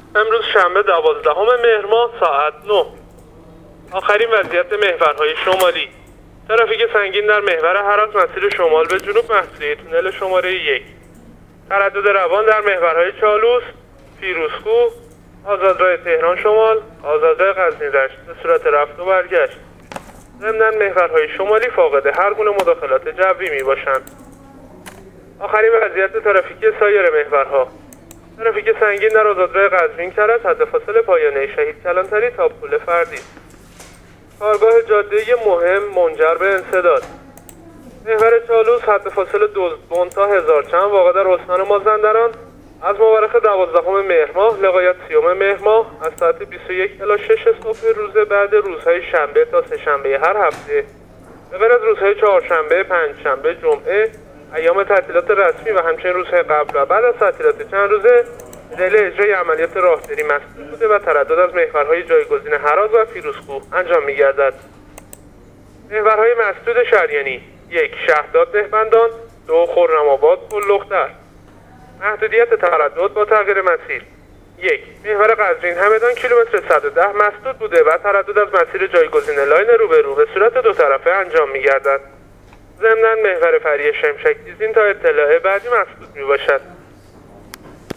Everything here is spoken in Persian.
امروز شنبه 12 مهر ماه ساعت 9. آخرین وضعیت محورهای شمالی. ترافیک سنگین در محور هرات مسیر شمال به جنوب محدوده تونل شماره 1. تردد روان در محورهای چالوس، فیروزکوه، آزادراه تهران شمال، آزادراه قزوین رشت به صورت رفت و برگشت. ضمناً محورهای شمالی فاقد هر گونه مداخلات جوی می باشند. آخرین وضعیت ترافیکی سایر محورها. ترافیک سنگین در آزادراه قزوین کرج حد فاصل پایانه شهید کلانتری تا پل فردی. کارگاه جاده مهم منجر به انسداد. محور چالوس حد فاصل دزدبن تا هزار چند واقع در استان مازندران از مورخ 12 مهر ماه لغایت 30 مهر ماه از ساعت 21 الی 6 صبح روز بعد روزهای شنبه تا سه‌شنبه هر هفته به غیر از روزهای چهارشنبه، پنجشنبه، جمعه، ایام تعطیلات رسمی و همچنین روزهای قبل و بعد از تعطیلات چند روزه دلیل اجرای عملیات راهبری مسدود بوده و تردد از محورهای جایگزین هرات و فیروزکوه انجام می‌گردد. محورهای مسدود شریانی: 1. شهرداد مهمندان، 2. خرم‌آباد پل‌لختر. محدودیت تردد با تغییر مسیر: 1. محور قزوین همدان کیلومتر 110 مسدود بوده و تردد از مسیر جایگزین لاین روبرو به صورت دو طرفه انجام می‌گردد. ضمناً محور فری شمشک دیزین تا اطلاع بعدی مسدود می‌باشد.